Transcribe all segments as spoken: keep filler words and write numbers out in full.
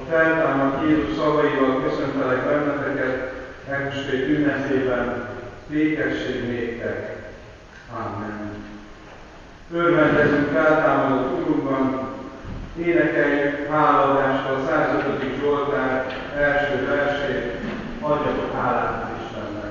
feltámadt Jézus szavaival köszöntelek benneteket, elhúsvét ünnepében, békesség néktek. Amen. Örvendezünk feltámadott Urunkban, énekeljük hálaadással a százötödik Zsoltár első versét, adjatok hálát Istennek.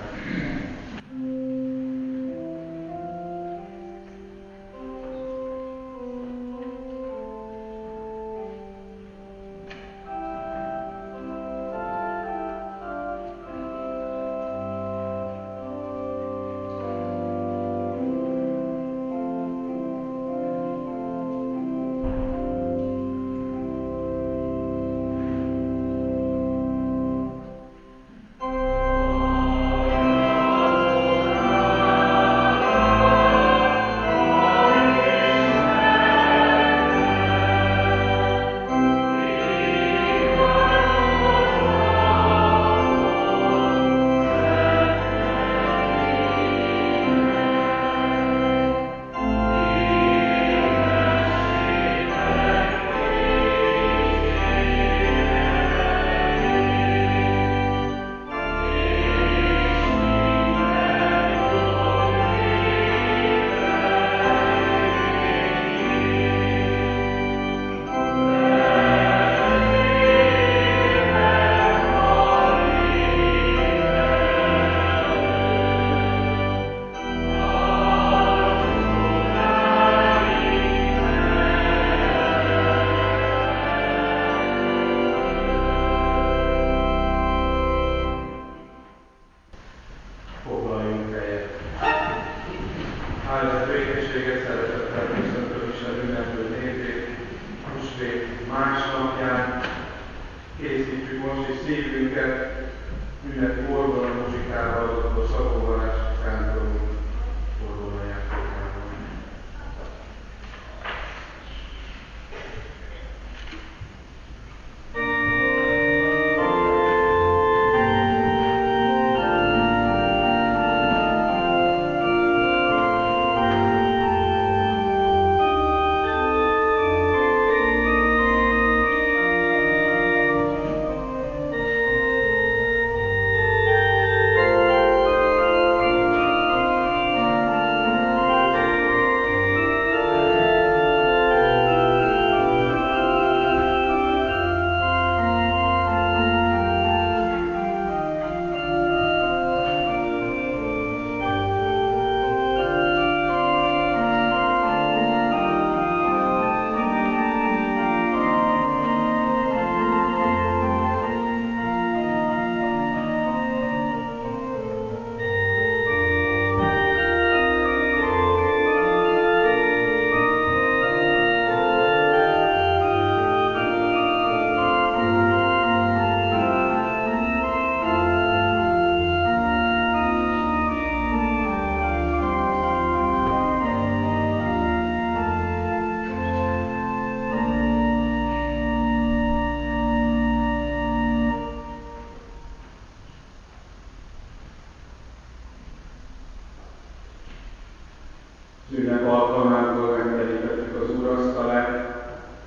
Ünnep alkalmából megterítettük az úrasztalát,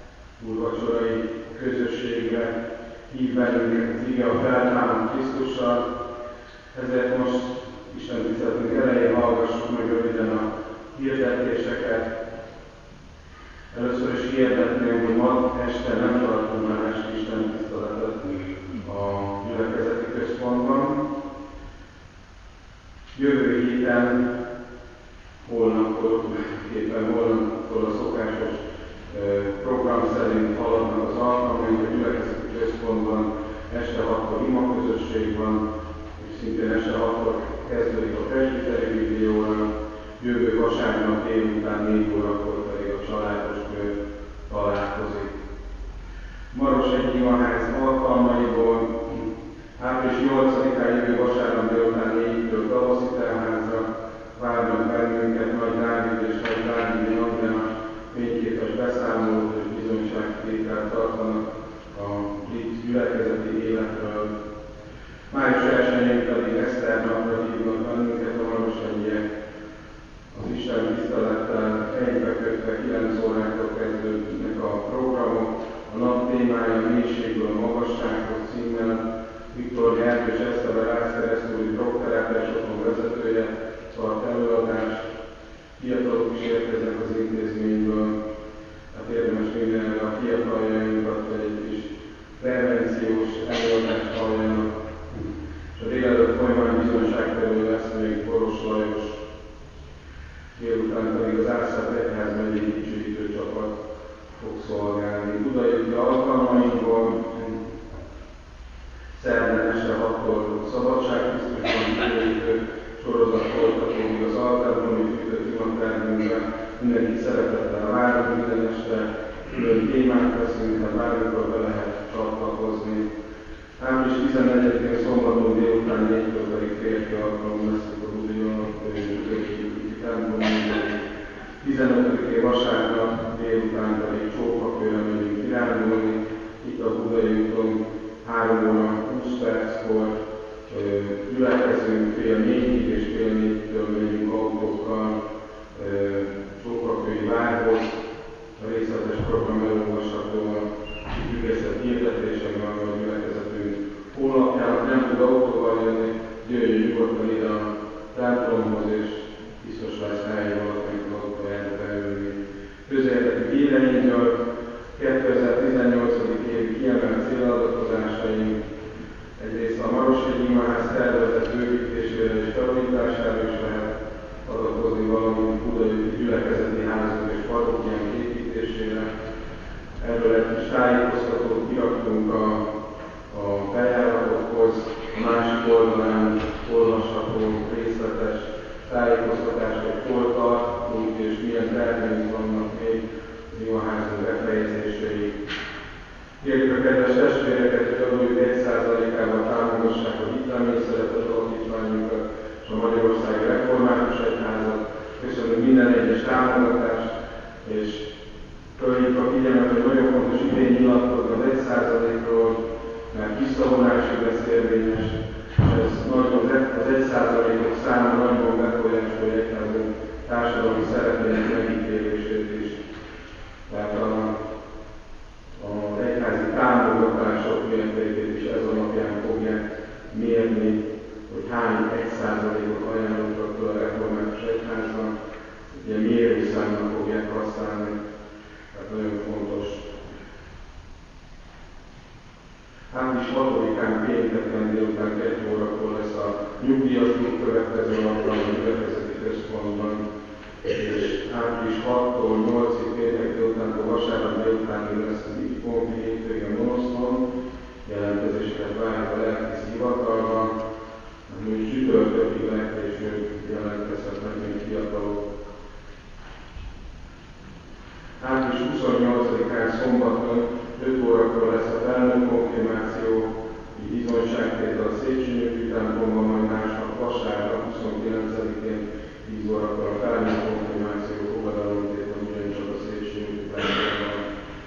úrvacsorai közösségre hív bennünket az ige a feltámadt Krisztussal, ezért most Isten tiszteletünk elején hallgassuk meg röviden a hirdetéseket. Először is hirdetném, hogy ma este nem tartunk már esti Isten tiszteletet a gyülekezeti központban. Jövő héten holnaptól, éppen holnaptól a szokásos program szerint haladnak az alkalmaink, a gyülekezeti központban este hatkor imaközösség van, és szintén este hatkor kezdődik a presbiteri vízióra, jövő vasárnap délután négy órakor pedig a családos kör találkozik. Marosegyi imaház alkalmaiból április nyolcadikán jövő vasárnap délután négytől Tavaszitelházra várnak bennünket Nagy Dávid és Nagy Dávid Andrea fényképes beszámolót és bizonyságtételt tartanak a brit gyülekezeti életről. Május elsején pedig Eszter napra hívnak bennünket a marosegyiek. Az Isten tisztelettel egybekötve kilenc órától kezdődnek a programok. A nap témája a mélységből a magassághoz címmel Viktor Gergő és Eszter Rászkeresztúri drogterápiás otthon vezetője tart előadást. Fiatalok is érkeznek az intézményből, hát érdemes minden erre a fiataljainkat, hogy egy kis prevenciós előadást halljanak. És a délelőtt folyamán bizonyságtevő lesz még Boros Lajos, délután pedig az Árszát egyházmegyei dicsőítő csapat fog szolgálni. Budaörsi alkalmainkból szerdán este hattól szabadságtisztusban dicsőítő sorozat folytatódik az altárban, fűtött imatermünkben. Mindenki szeretettel várunk minden este, külön témát veszünk, tehát bármikor be lehet csatlakozni. április tizennegyedikén szombaton délután négytől pedig férfi alkalom lesz a Budai templomban. tizenötödikén vasárnap délután pedig Csókakőre megyünk kirándulni. Itt a Budai úton három óra húsz perckor gyülekezünk, fél négyig és fél négytől megyünk autókkal Csókakői várhoz. A részletes program elolvasható a ügyészet hirdetésekben, vagy a gyülekezetünk honlapján. Nem tud autóval jönni, jöjjön nyugodtan ide a templomhoz, és biztos lesz hely valakinek autójára beülni. Közérdekű híreinkről kétezer-tizennyolc. évi kiemelt céladakozásaink. Egyrészt a Maroshegy imaház tervezett bővítésére és felújítására is lehet adakozni, valamint Budai gyülekezeti házunk és parókiánk építésére. Erről egy kis tájékoztatót kiraktunk a, a bejáratokhoz, a másik oldalán olvasható részletes tájékoztatást, hogy hol tartunk és milyen terveink vannak még az imaházunk befejezéséig. Kérjük a kedves testvéreket, hogy adójuk egy százalékával támogassák a Hitleményszeretet alapítványunkat és a Magyarországi Református Egyházat. Köszönöm minden egyes támogatást, és fölhívjuk a figyelmet, hogy nagyon fontos idén nyilatkozni az egy százalékról, mert visszavonásig lesz érvényes, és ez nagyon, az egy százalékok száma nagyon befolyásolja egyházunk társadalmi szerepének megítélését is. Tehát a az egyházi támogatások mértékét is ez alapján fogják mérni, hogy hány egy százalékot ajánlunk attól a Református Egyháznak, ilyen mérőszámnak fogják használni, tehát nagyon fontos. április hatodikán pénteken délután egy órakor lesz a nyugdíjas klub következő alkalom a gyülekezeti központban, és április hatodikától nyolcadikáig péntek délutántól vasárnap délutánig lesz az ifjúsági hétvég a Monoszton, jelentkezéseket várjuk a lelkész hivatalban, ami csütörtökig legkésőbb jelentkezhetnek még fiatalok. április huszonnyolcadikán szombaton öt órakor lesz a felnőtt konfirmáció, így bizonyságtétel a Széchenyi templomban, majd másnap vasárnap huszonkilencedikén tíz órakor a felnőtt konfirmáció fogadalomtétel ugyancsak a Széchenyi templomban.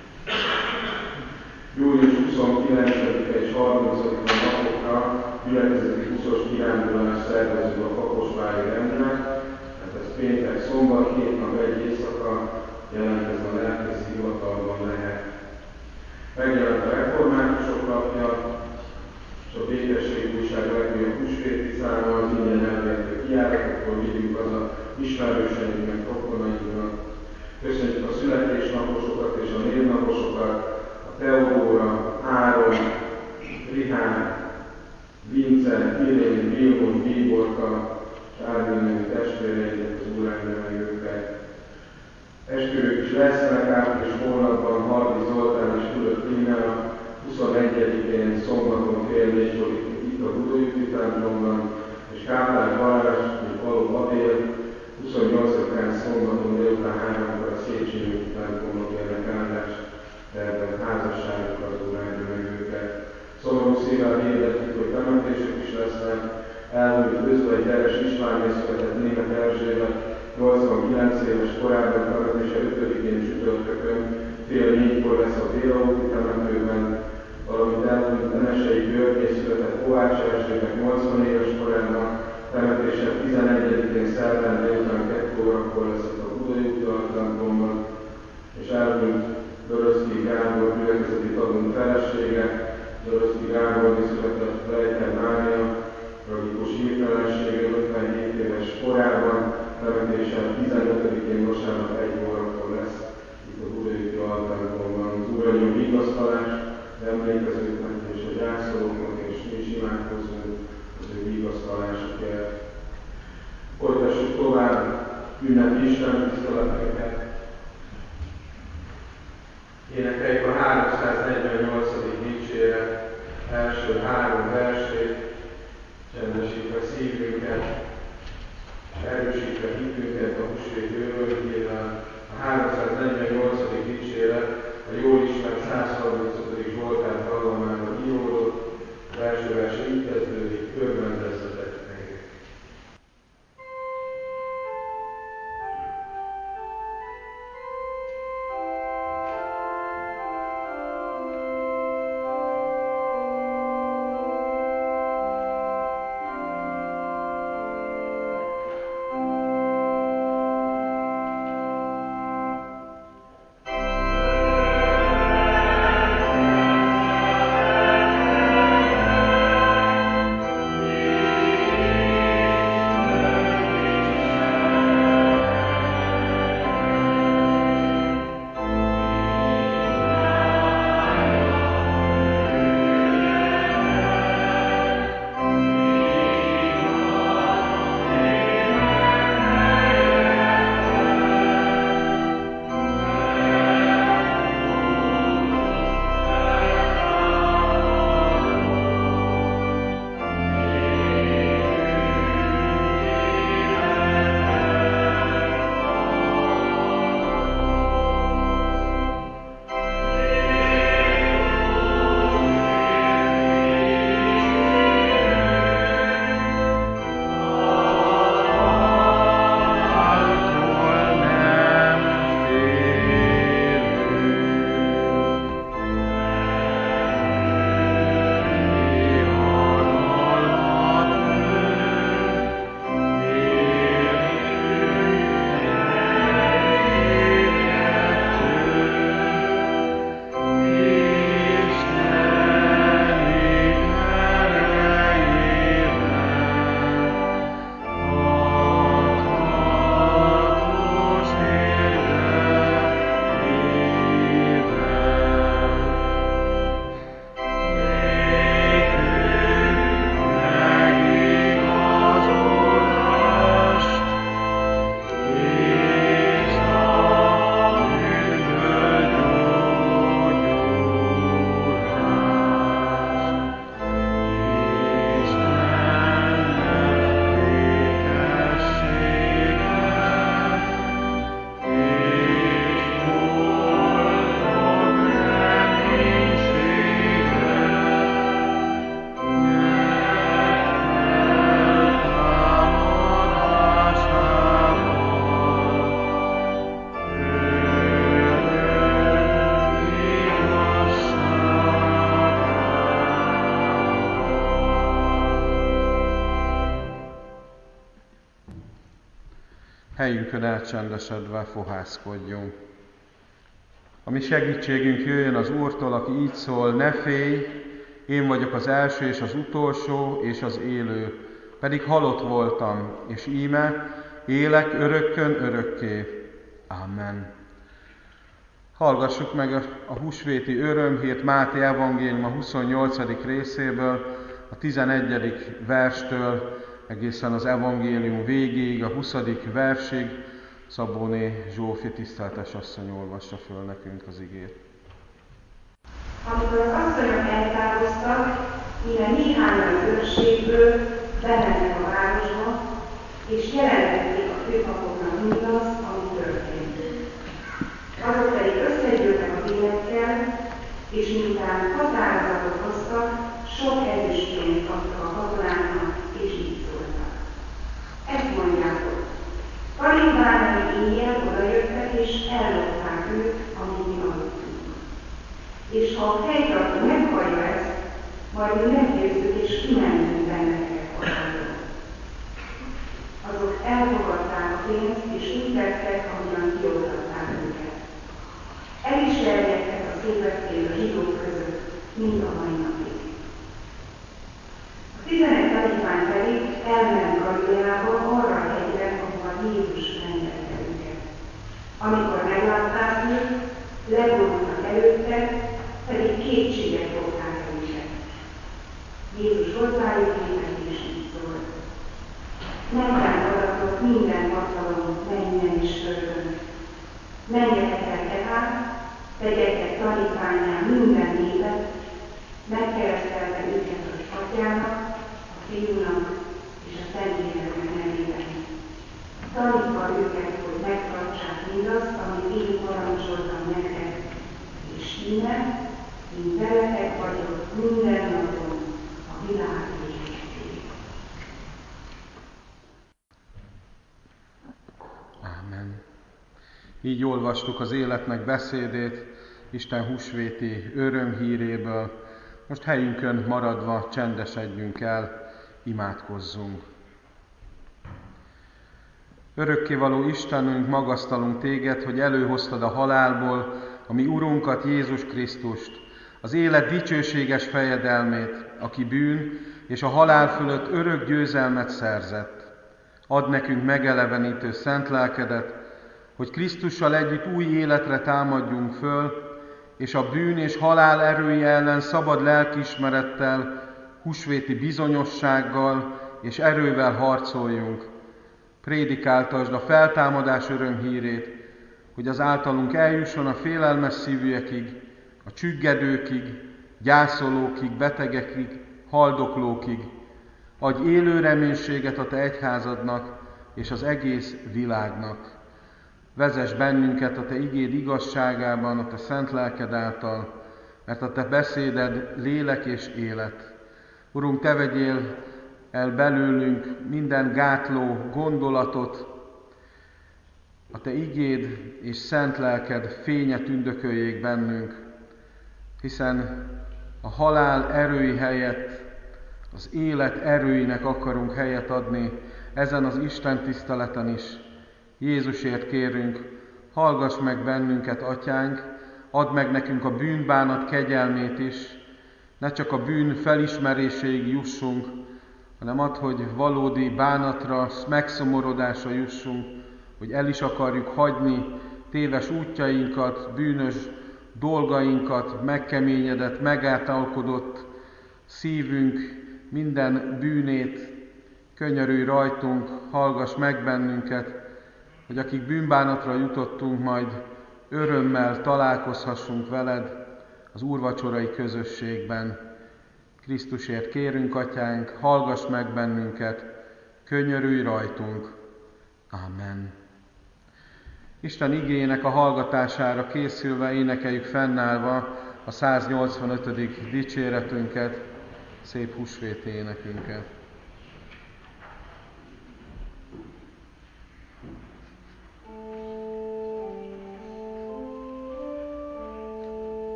július huszonkilencedike és harmincadika napokra gyülekezeti buszos kirándulást szervezünk a Kaposvári rendnek, tehát ez péntek, szombat, két nap, egy éjszaka, jelentkezve a lelkész hivatalban lehet. Megjelent a Reformátusok lapja, és a Békesség újság legújabb húsvéti száma, az ingyen elérhető kijáratokból vigyünk az a ismerőseinknek, rokonainknak. Köszönjük a születésnaposokat és a névnaposokat, a Teodóra, Áron, Rihárd, Vince, Irén, Vilmos, Bíborka és Árményi testvéreinket, az Úr áldja meg őket. Esküvők is lesznek április hónapban, Hardi Zoltán és Fülöp Lína, huszonegyedikén szombaton fél négykor itt a Budai templomban, és Kárpát Balázs és Balogh Adél huszonnyolcadikán szombaton délután háromkor a Széchenyi templomban kérnek áldást, tehát házasságok az Úr áldja meg őket. Szomorú szívvel hirdetjük, hogy temetések is lesznek. Elmúlt Özvegy Deres Istvánné született Németh Erzsébet, nyolcvankilenc éves korában temetése ötödikén csütörtökön, fél négykor lesz a Bélaúti temetőben, valamint elmúlt Nemesei Györgyé született Kovács Erzsébet nyolcvan éves korában, temetése tizenegyedikén szerdán délután kettő órakor lesz itt a Budai templomban, és elmúlt Göröszki Gábor gyülekezeti tagunk felesége, felesége, Dörözdi Gáborné született Lejter Mária, tragikus hirtelenséggel ötvenhét éves korában, temetése tizenötödikén vasárnap egy órakor lesz itt a Budaörsi altárban. Az Úr adjon vigasztalást az emlékezőknek és a gyászolóknak, és mi is imádkozzunk az ő vigasztalásukért. Folytassuk tovább ünnepi Isten tiszteleteket. Énekeljük a háromszáznegyvennyolcadik dicséret első három versét, csendesítve szívünket, és erősítve hitünket a húsvét örömkével. A háromszáznegyvennyolcadik dicséret a jól ismert százharmincötödik Zsoltár dallamában íródott, az első vers így kezdődik: örvendezzetek meg. Helyünkön elcsendesedve fohászkodjunk. A mi segítségünk jöjjön az Úrtól, aki így szól: ne félj, én vagyok az első és az utolsó és az élő, pedig halott voltam, és íme élek örökkön örökké. Amen. Hallgassuk meg a húsvéti örömhírt Máté evangélium a huszonnyolcadik részéből, a tizenegyedik verstől egészen az evangélium végéig, a huszadik versig. Szabóné Zsófi tiszteltes asszony olvassa föl nekünk az igét. Amikor az asszonyok eltávoztak, íme néhányan az őrségből bementek a városba, és jelentették a főpapoknak mindazt, ami történt. Azok pedig összegyűltek a bélekkel, és miután határozatot hoztak, sok ezüstpénzt adtak a katonáknak, és így szóltak: ezt mondjátok, talibánai éjjel odajöttek, és ellopták őt, amit mi adottunk. És ha a helytartó meghallja ezt, majd mi meggyőzzük, és kimentünk benneteket a helyről. Azok elfogadták a pénzt, és úgy tettek, ahogyan kioltatták őket. El is terjedtek a szépekként a zsidók között, mind a mai napig. A tizenegy tanítvány pedig elment Galileába arra a hegyre, ahova Jézus rendelte őket. Amikor meglátták őt, legorultak előtte, pedig kétségek fogták őket. Jézus hozzájuk lépett és így szólt: Nekem adatott minden hatalom menjen és földön. Menjetek el tehát, tegyetek tanítvánnyá minden népet, megkeresztelve őket az Atyának, a Fiúnak és a Szentléleknek nevében. Tanítva őket, hogy megtartsák mindazt, amit én parancsoltam nektek, és innen, én veletek vagyok minden napon a világ végéig. Ámen. Így olvastuk az életnek beszédét Isten húsvéti örömhíréből. Most helyünkön maradva csendesedjünk el, imádkozzunk. Örökkévaló Istenünk, magasztalunk téged, hogy előhoztad a halálból a mi Urunkat, Jézus Krisztust, az élet dicsőséges fejedelmét, aki bűn és a halál fölött örök győzelmet szerzett. Add nekünk megelevenítő szent lelkedet, hogy Krisztussal együtt új életre támadjunk föl, és a bűn és halál erője ellen szabad lelkiismerettel, húsvéti bizonyossággal és erővel harcoljunk. Prédikáltasd a feltámadás örömhírét, hogy az általunk eljusson a félelmes szívűekig, a csüggedőkig, gyászolókig, betegekig, haldoklókig. Adj élő reménységet a te egyházadnak és az egész világnak. Vezess bennünket a te igéd igazságában, a te szent lelked által, mert a te beszéded lélek és élet. Urunk, te vegyél el belőlünk minden gátló gondolatot, a te igéd és szent lelked fénye tündököljék bennünk, hiszen a halál erői helyett az élet erőinek akarunk helyet adni ezen az Isten tiszteleten is. Jézusért kérünk, hallgass meg bennünket, Atyánk, add meg nekünk a bűnbánat kegyelmét is, ne csak a bűn felismeréséig jussunk, hanem add, hogy valódi bánatra, megszomorodásra jussunk, hogy el is akarjuk hagyni téves útjainkat, bűnös dolgainkat, megkeményedett, megáltalkodott szívünk minden bűnét. Könyörülj rajtunk, hallgass meg bennünket, hogy akik bűnbánatra jutottunk, majd örömmel találkozhassunk veled az úrvacsorai közösségben. Krisztusért kérünk, Atyánk, hallgass meg bennünket, könyörülj rajtunk. Amen. Isten igéjének a hallgatására készülve énekeljük fennállva a száznyolcvanötödik dicséretünket, szép húsvéti énekünket.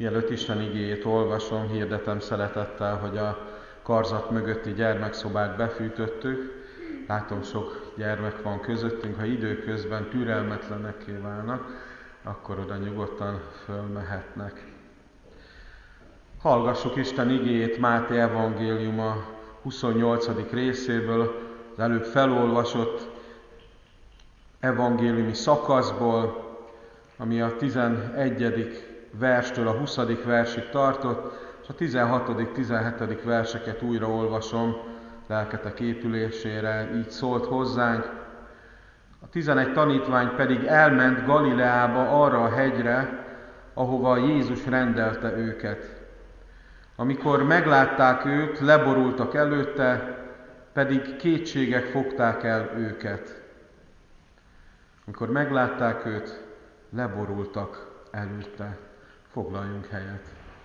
Mielőtt Isten igéjét olvasom, hirdetem szeretettel, hogy a karzat mögötti gyermekszobát befűtöttük. Látom, sok gyermek van közöttünk, ha időközben türelmetlenekké válnak, akkor oda nyugodtan fölmehetnek. Hallgassuk Isten igéjét Máté evangéliuma huszonnyolcadik részéből, az előbb felolvasott evangéliumi szakaszból, ami a tizenegyedik verstől a huszadik versig tartott, és a tizenhatodik tizenhetedik verseket újra olvasom lelketek épülésére, így szólt hozzánk. A tizenegy tanítvány pedig elment Galileába arra a hegyre, ahova Jézus rendelte őket. Amikor meglátták őt, leborultak előtte, pedig kétségek fogták el őket. Amikor meglátták őt, leborultak előtte. Foglaljunk helyet.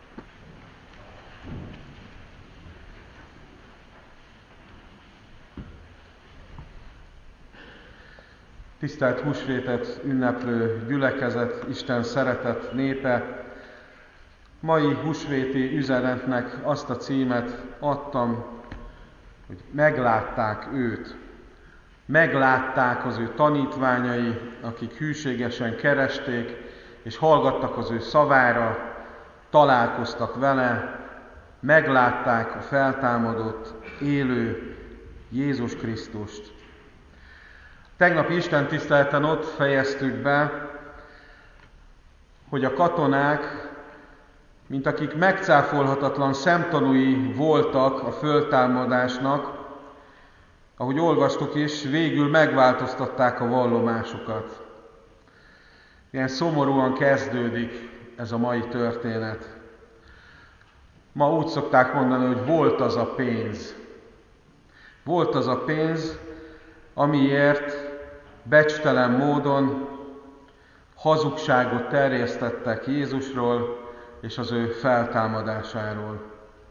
Tisztelt húsvétet ünneplő gyülekezet, Isten szeretett népe, mai húsvéti üzenetnek azt a címet adtam, hogy meglátták őt. Meglátták az ő tanítványai, akik hűségesen keresték, és hallgattak az ő szavára, találkoztak vele, meglátták a feltámadott, élő Jézus Krisztust. Tegnapi istentiszteleten ott fejeztük be, hogy a katonák, mint akik megcáfolhatatlan szemtanúi voltak a föltámadásnak, ahogy olvastuk is, végül megváltoztatták a vallomásukat. Ilyen szomorúan kezdődik ez a mai történet. Ma úgy szokták mondani, hogy volt az a pénz. Volt az a pénz, amiért becstelen módon hazugságot terjesztettek Jézusról és az ő feltámadásáról.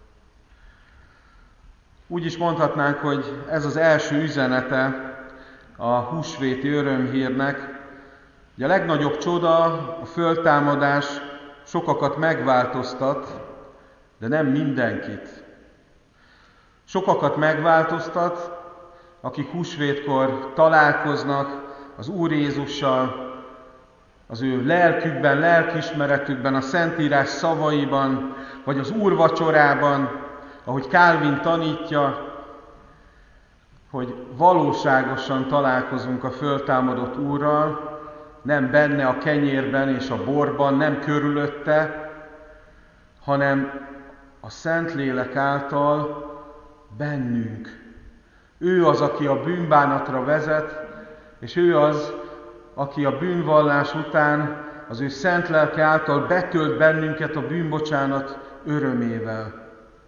Úgy is mondhatnánk, hogy ez az első üzenete a húsvéti örömhírnek. A legnagyobb csoda, a föltámadás sokakat megváltoztat, de nem mindenkit. Sokakat megváltoztat, akik húsvétkor találkoznak az Úr Jézussal, az ő lelkükben, lelkiismeretükben, a Szentírás szavaiban, vagy az úrvacsorában, ahogy Calvin tanítja, hogy valóságosan találkozunk a föltámadott Úrral, nem benne a kenyérben és a borban, nem körülötte, hanem a Szentlélek által bennünk. Ő az, aki a bűnbánatra vezet, és ő az, aki a bűnvallás után az ő szent lelke által betölt bennünket a bűnbocsánat örömével.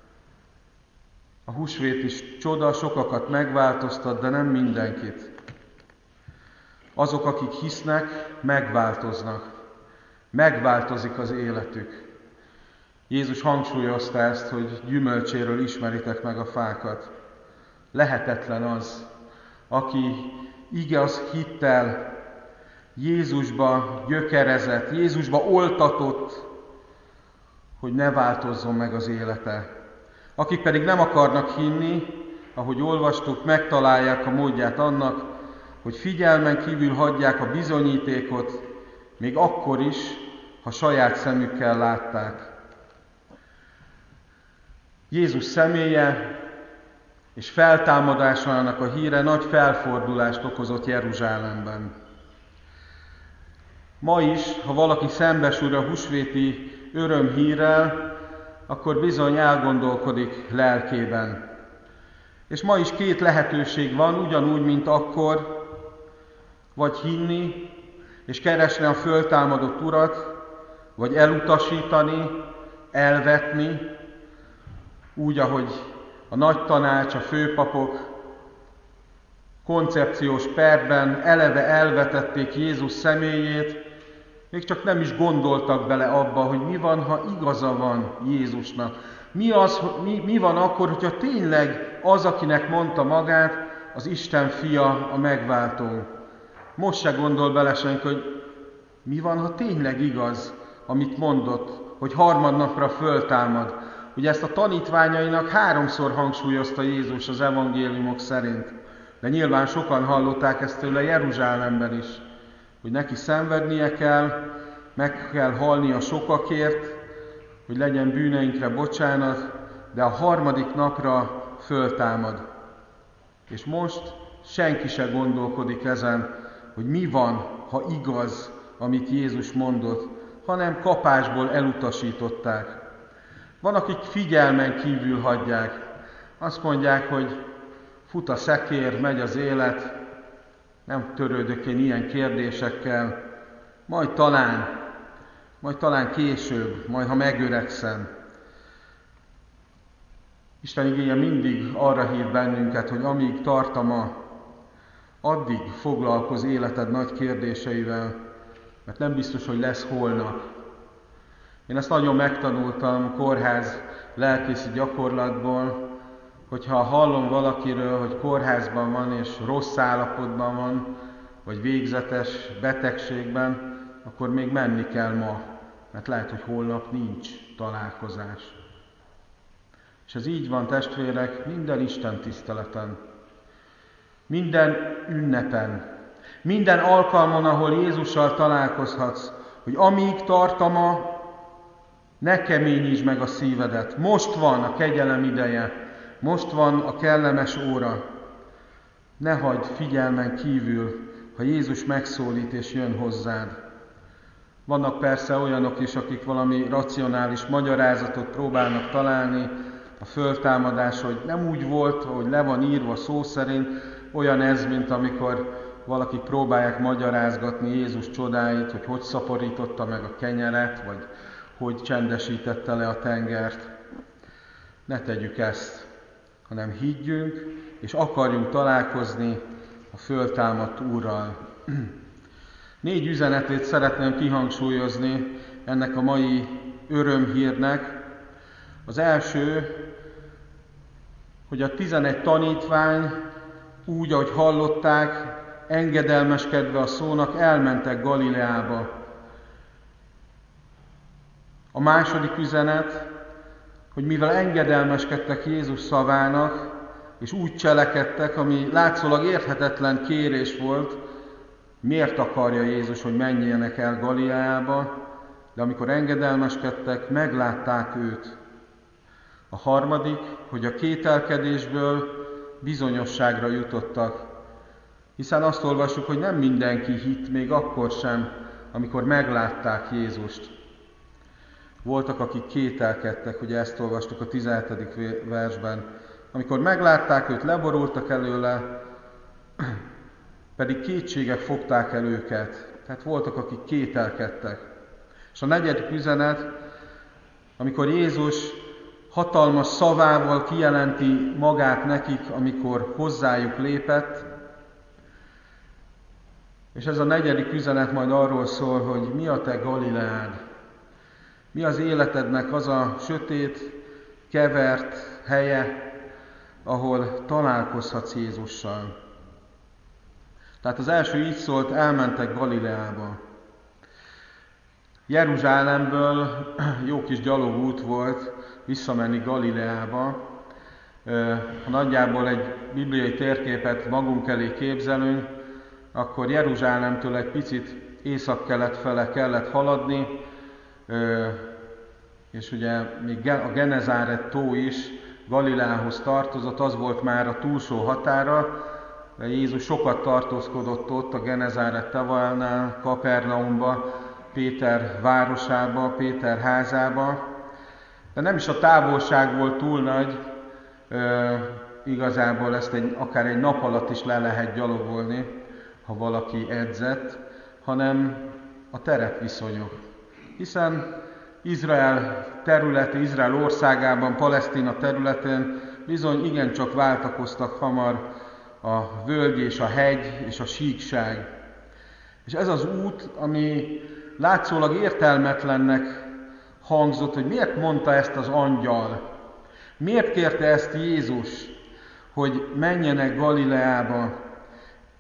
A húsvéti csoda sokakat megváltoztat, de nem mindenkit. Azok, akik hisznek, megváltoznak. Megváltozik az életük. Jézus hangsúlyozta ezt, hogy gyümölcséről ismeritek meg a fákat. Lehetetlen az, aki igaz hittel Jézusba gyökerezett, Jézusba oltatott, hogy ne változzon meg az élete. Akik pedig nem akarnak hinni, ahogy olvastuk, megtalálják a módját annak, hogy figyelmen kívül hagyják a bizonyítékot, még akkor is, ha saját szemükkel látták. Jézus személye és feltámadásának a híre nagy felfordulást okozott Jeruzsálemben. Ma is, ha valaki szembesül a húsvéti örömhírrel, akkor bizony elgondolkodik lelkében. És ma is két lehetőség van, ugyanúgy, mint akkor, vagy hinni, és keresni a föltámadott Urat, vagy elutasítani, elvetni, úgy, ahogy a nagy tanács, a főpapok koncepciós perben eleve elvetették Jézus személyét, még csak nem is gondoltak bele abba, hogy mi van, ha igaza van Jézusnak. Mi, az, mi, mi van akkor, hogyha tényleg az, akinek mondta magát, az Isten fia, a megváltó. Most se gondol bele senki, hogy mi van, ha tényleg igaz, amit mondott, hogy harmadnapra föltámad. Ugye ezt a tanítványainak háromszor hangsúlyozta Jézus az evangéliumok szerint. De nyilván sokan hallották ezt tőle Jeruzsálemben is, hogy neki szenvednie kell, meg kell halni a sokakért, hogy legyen bűneinkre bocsánat, de a harmadik napra föltámad. És most senki se gondolkodik ezen, hogy mi van, ha igaz, amit Jézus mondott, hanem kapásból elutasították. Van, akik figyelmen kívül hagyják. Azt mondják, hogy fut a szekér, megy az élet, nem törődök én ilyen kérdésekkel, majd talán, majd talán később, majd ha megöregszem. Isten igéje mindig arra hív bennünket, hogy amíg tart a ma, addig foglalkozz életed nagy kérdéseivel, mert nem biztos, hogy lesz holnap. Én ezt nagyon megtanultam kórház lelkészi gyakorlatból, hogyha hallom valakiről, hogy kórházban van és rossz állapotban van, vagy végzetes betegségben, akkor még menni kell ma, mert lehet, hogy holnap nincs találkozás. És ez így van, testvérek, minden Isten tiszteleten, minden ünnepen, minden alkalmon, ahol Jézussal találkozhatsz, hogy amíg tart a ma, ne keményítsd meg a szívedet. Most van a kegyelem ideje, most van a kellemes óra. Ne hagyd figyelmen kívül, ha Jézus megszólít és jön hozzád. Vannak persze olyanok is, akik valami racionális magyarázatot próbálnak találni, a föltámadás, hogy nem úgy volt, hogy le van írva szó szerint, olyan ez, mint amikor valakik próbálják magyarázgatni Jézus csodáit, hogy hogy szaporította meg a kenyeret, vagy hogy csendesítette le a tengert. Ne tegyük ezt, hanem higgyünk, és akarjunk találkozni a föltámadt Úrral. Négy üzenetét szeretném kihangsúlyozni ennek a mai örömhírnek. Az első, hogy a tizenegy tanítvány úgy, ahogy hallották, engedelmeskedve a szónak, elmentek Galileába. A második üzenet, hogy mivel engedelmeskedtek Jézus szavának, és úgy cselekedtek, ami látszólag érthetetlen kérés volt, miért akarja Jézus, hogy menjenek el Galileába, de amikor engedelmeskedtek, meglátták őt. A harmadik, hogy a kételkedésből bizonyosságra jutottak, hiszen azt olvassuk, hogy nem mindenki hitt még akkor sem, amikor meglátták Jézust. Voltak, akik kételkedtek, ugye ezt olvastuk a tizenhetedik versben. Amikor meglátták őt, leborultak előle, pedig kétségek fogták el őket. Tehát voltak, akik kételkedtek. És a negyedik üzenet, amikor Jézus hatalmas szavával kijelenti magát nekik, amikor hozzájuk lépett, és ez a negyedik üzenet majd arról szól, hogy mi a te Galileád, mi az életednek az a sötét, kevert helye, ahol találkozhatsz Jézussal. Tehát az első így szólt, elmentek Galileába. Jeruzsálemből jó kis gyalogút volt visszamenni Galileába. Ha nagyjából egy bibliai térképet magunk elé képzelünk, akkor Jeruzsálemtől egy picit északkelet fele kellett haladni, és ugye még a Genezáret tó is Galileához tartozott, az volt már a túlsó határa, de Jézus sokat tartózkodott ott a Genezáret tavánál, Kapernaumba, Péter városába, Péter házába, de nem is a távolság volt túl nagy, e, igazából ezt egy, akár egy nap alatt is le lehet gyalogolni, ha valaki edzett, hanem a terepviszonyok. Hiszen Izrael területe, Izrael országában, Palesztina területén bizony igencsak váltakoztak hamar a völgy és a hegy és a síkság. És ez az út, ami látszólag értelmetlennek hangzott, hogy miért mondta ezt az angyal, miért kérte ezt Jézus, hogy menjenek Galileába,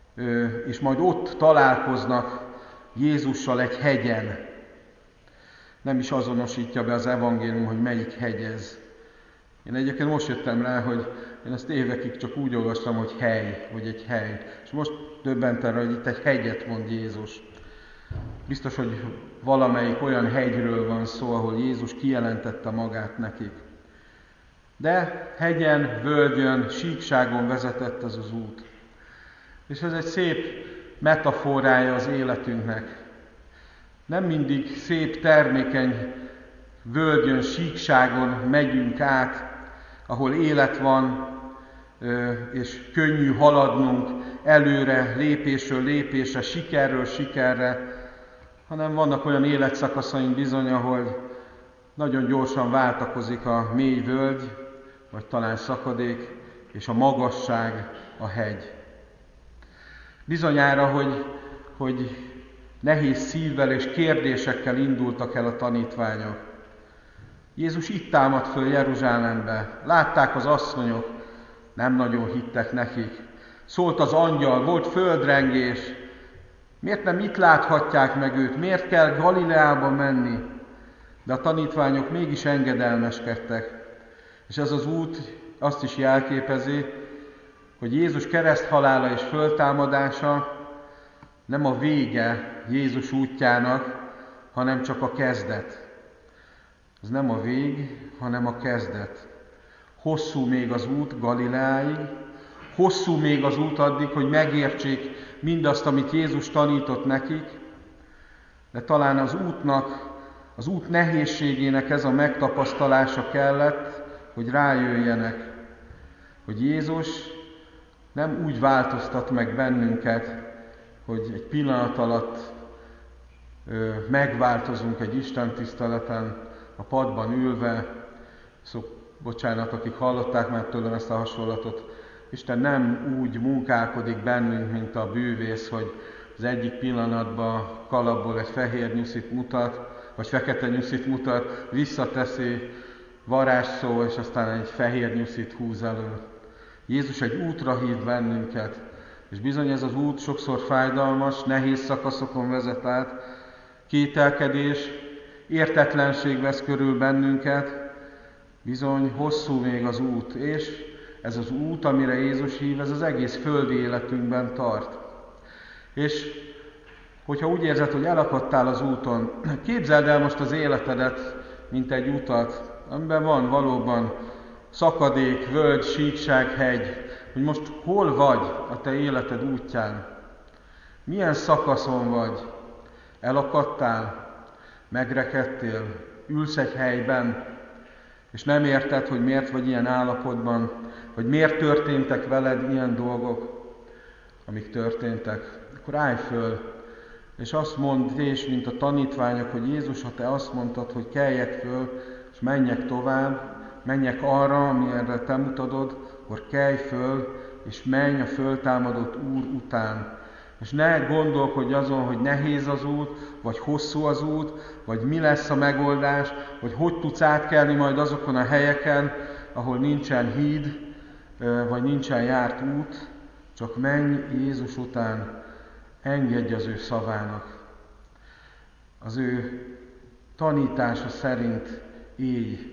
és majd ott találkoznak Jézussal egy hegyen. Nem is azonosítja be az evangélium, hogy melyik hegy ez. Én egyébként most jöttem rá, hogy én ezt évekig csak úgy olvastam, hogy hely, vagy egy hely. És most döbbentem rá, hogy itt egy hegyet mond Jézus. Biztos, hogy valamelyik olyan hegyről van szó, ahol Jézus kijelentette magát nekik. De hegyen, völgyön, síkságon vezetett ez az út. És ez egy szép metaforája az életünknek. Nem mindig szép, termékeny völgyön, síkságon megyünk át, ahol élet van, és könnyű haladnunk előre, lépésről lépésre, sikerről sikerre, hanem vannak olyan életszakaszaink bizony, ahol nagyon gyorsan váltakozik a mély völgy, vagy talán szakadék, és a magasság, a hegy. Bizonyára, hogy, hogy nehéz szívvel és kérdésekkel indultak el a tanítványok. Jézus itt támadt föl Jeruzsálembe. Látták az asszonyok, nem nagyon hittek nekik. Szólt az angyal, volt földrengés. Miért nem itt láthatják meg őt? Miért kell Galileába menni? De a tanítványok mégis engedelmeskedtek. És ez az út azt is jelképezi, hogy Jézus kereszthalála és föltámadása nem a vége Jézus útjának, hanem csak a kezdet. Ez nem a vég, hanem a kezdet. Hosszú még az út Galileáig, hosszú még az út addig, hogy megértsék mindazt, amit Jézus tanított nekik, de talán az útnak, az út nehézségének ez a megtapasztalása kellett, hogy rájöjjenek, hogy Jézus nem úgy változtat meg bennünket, hogy egy pillanat alatt ö, megváltozunk egy istentiszteleten, a padban ülve. Szó, bocsánat, akik hallották már tőlem ezt a hasonlatot, Isten nem úgy munkálkodik bennünk, mint a bűvész, hogy az egyik pillanatban kalapból egy fehér nyuszit mutat, vagy fekete nyuszit mutat, visszateszi varázsszó, és aztán egy fehér nyuszit húz elő. Jézus egy útra hív bennünket, és bizony ez az út sokszor fájdalmas, nehéz szakaszokon vezet át, kételkedés, értetlenség vesz körül bennünket, bizony hosszú még az út, és ez az út, amire Jézus hív, ez az egész földi életünkben tart. És hogyha úgy érzed, hogy elakadtál az úton, képzeld el most az életedet, mint egy utat, amiben van valóban szakadék, völgy, síkság, hegy, hogy most hol vagy a te életed útján. Milyen szakaszon vagy? Elakadtál? Megrekedtél? Ülsz egy helyben, és nem érted, hogy miért vagy ilyen állapotban, hogy miért történtek veled ilyen dolgok, amik történtek. Akkor állj föl, és azt mondd, és mint a tanítványok, hogy Jézus, ha te azt mondtad, hogy keljek föl, és menjek tovább, menjek arra, amire te mutatod, akkor kelj föl, és menj a föltámadott Úr után. És ne gondolkodj azon, hogy nehéz az út, vagy hosszú az út, vagy mi lesz a megoldás, vagy hogy tudsz átkelni majd azokon a helyeken, ahol nincsen híd, vagy nincsen járt út, csak menj Jézus után, engedj az ő szavának. Az ő tanítása szerint élj.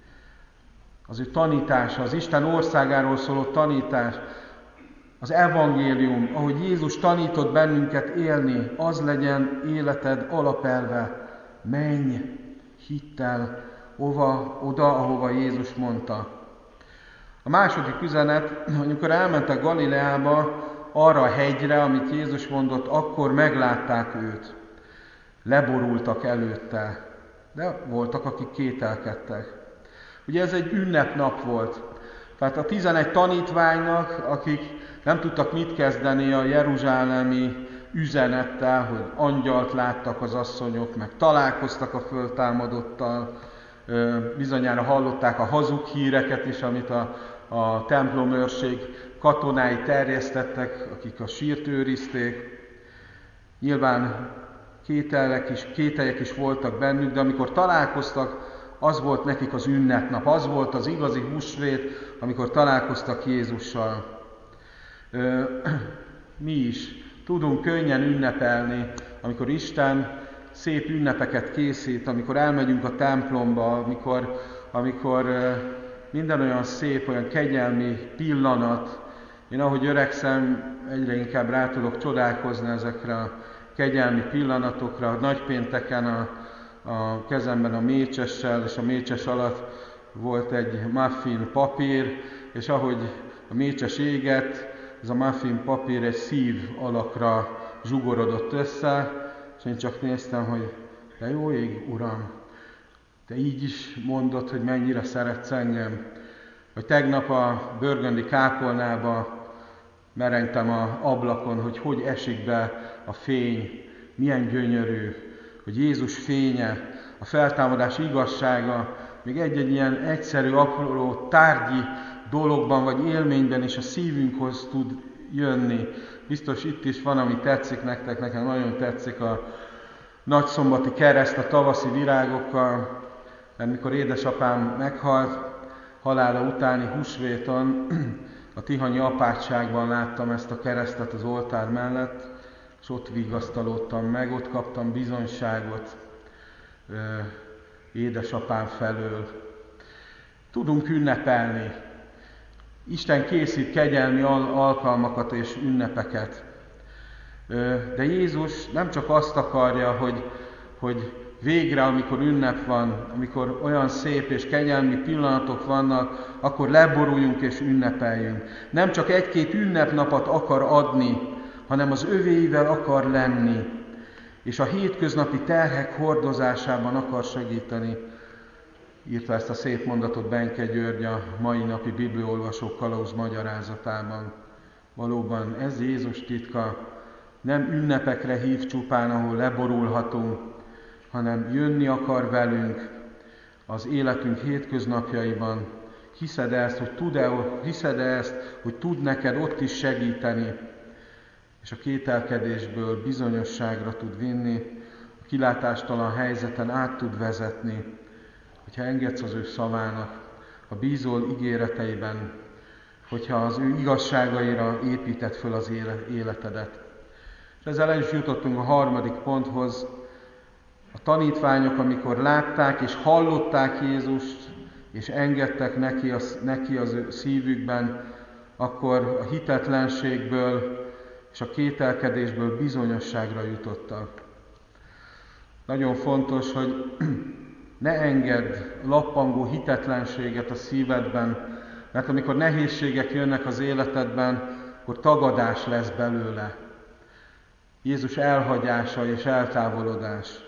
Az ő tanítása, az Isten országáról szóló tanítás, az evangélium, ahogy Jézus tanított bennünket élni, az legyen életed alapelve. Menj hittel ova, oda, ahova Jézus mondta. A második üzenet, amikor elmentek Galileába, arra a hegyre, amit Jézus mondott, akkor meglátták őt. Leborultak előtte, de voltak, akik kételkedtek. Ugye ez egy ünnepnap volt. Tehát a tizenegy tanítványnak, akik nem tudtak mit kezdeni a jeruzsálemi üzenettel, hogy angyalt láttak az asszonyok, meg találkoztak a föltámadottal, bizonyára hallották a hazug híreket is, amit a, a templomőrség katonái terjesztettek, akik a sírt őrizték. Nyilván kételyek is, kételyek is voltak bennük, de amikor találkoztak, az volt nekik az ünnepnap, az volt az igazi húsvét, amikor találkoztak Jézussal. Mi is tudunk könnyen ünnepelni, amikor Isten szép ünnepeket készít, amikor elmegyünk a templomba, amikor, amikor minden olyan szép, olyan kegyelmi pillanat. Én ahogy öregszem, egyre inkább rá tudok csodálkozni ezekre a kegyelmi pillanatokra. Nagypénteken a, a kezemben a mécsessel, és a mécses alatt volt egy muffin papír, és ahogy a mécses égett, ez a muffin papír egy szív alakra zsugorodott össze, és én csak néztem, hogy de jó ég, Uram, te így is mondod, hogy mennyire szeretsz engem. Vagy tegnap a Bőrgöndi kápolnába merengtem a ablakon, hogy hogy esik be a fény, milyen gyönyörű, hogy Jézus fénye, a feltámadás igazsága, még egy-egy ilyen egyszerű, apró tárgyi dologban vagy élményben is a szívünkhoz tud jönni. Biztos itt is van, ami tetszik nektek, nekem nagyon tetszik a nagyszombati kereszt a tavaszi virágokkal, mert mikor édesapám meghalt, halála utáni húsvéton a tihanyi apátságban láttam ezt a keresztet az oltár mellett, és ott vigasztalódtam meg, ott kaptam bizonyságot ö, édesapám felől. Tudunk ünnepelni. Isten készít kegyelmi al- alkalmakat és ünnepeket. Ö, de Jézus nem csak azt akarja, hogy, hogy végre, amikor ünnep van, amikor olyan szép és kegyelmi pillanatok vannak, akkor leboruljunk és ünnepeljünk. Nem csak egy-két ünnepnapot akar adni, hanem az övéivel akar lenni, és a hétköznapi terhek hordozásában akar segíteni. Írta ezt a szép mondatot Benke György a mai napi bibliaolvasó kalauz magyarázatában. Valóban ez Jézus titka, nem ünnepekre hív csupán, ahol leborulhatunk, hanem jönni akar velünk az életünk hétköznapjaiban. Hiszed ezt, hogy tud-e, hiszed ezt, hogy tud neked ott is segíteni, és a kételkedésből bizonyosságra tud vinni, a kilátástalan helyzeten át tud vezetni, hogyha engedsz az ő szavának, ha bízol ígéreteiben, hogyha az ő igazságaira építed föl az életedet. És ezzel el is jutottunk a harmadik ponthoz. A tanítványok, amikor látták és hallották Jézust, és engedtek neki, az, neki az ő szívükben, akkor a hitetlenségből és a kételkedésből bizonyosságra jutottak. Nagyon fontos, hogy ne engedd lappangó hitetlenséget a szívedben, mert amikor nehézségek jönnek az életedben, akkor tagadás lesz belőle. Jézus elhagyása és eltávolodás.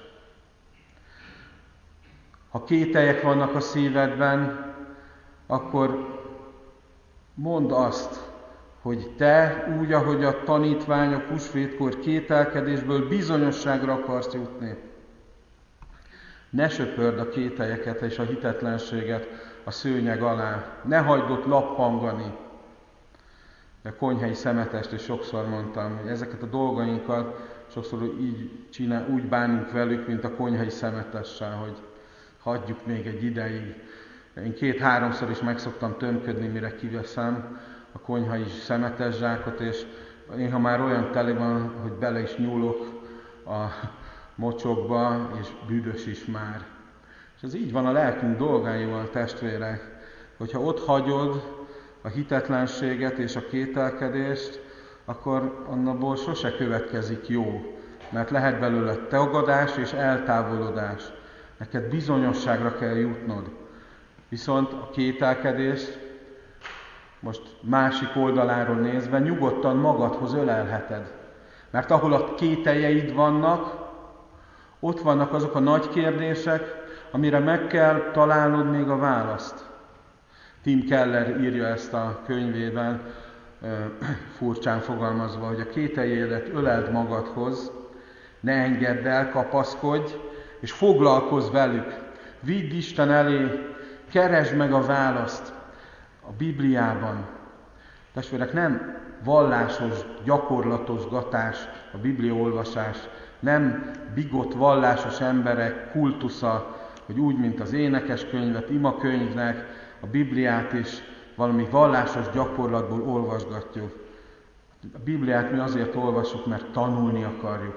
Ha kételyek vannak a szívedben, akkor mondd azt, hogy te úgy, ahogy a tanítványok húsvétkor kételkedésből bizonyosságra akarsz jutni. Ne söpörd a kételyeket és a hitetlenséget a szőnyeg alá. Ne hagyd ott lappangani. De a konyhai szemetest is sokszor mondtam, hogy ezeket a dolgainkat sokszor így csinál, úgy bánunk velük, mint a konyhai szemetessel, hogy hagyjuk még egy ideig. Én két-háromszor is meg szoktam tömködni, mire kiveszem a konyhai szemetes zsákot, és néha már olyan tele van, hogy bele is nyúlok a mocsokba, és büdös is már. És ez így van a lelkünk dolgáival, testvérek, hogyha ott hagyod a hitetlenséget és a kételkedést, akkor annaból sose következik jó, mert lehet belőle tagadás és eltávolodás. Neked bizonyosságra kell jutnod. Viszont a kételkedést most másik oldaláról nézve nyugodtan magadhoz ölelheted. Mert ahol a kételjeid vannak, ott vannak azok a nagy kérdések, amire meg kell találnod még a választ. Tim Keller írja ezt a könyvében, furcsán fogalmazva, hogy a kételjédet öleld magadhoz, ne engedd el, kapaszkodj, és foglalkozz velük. Vidd Isten elé, keresd meg a választ a Bibliában. Testvérek, nem vallásos, gyakorlatosgatás a bibliaolvasás, nem bigott vallásos emberek kultusza, hogy úgy, mint az énekeskönyvet, imakönyvnek, a Bibliát is valami vallásos gyakorlatból olvasgatjuk. A Bibliát mi azért olvasjuk, mert tanulni akarjuk.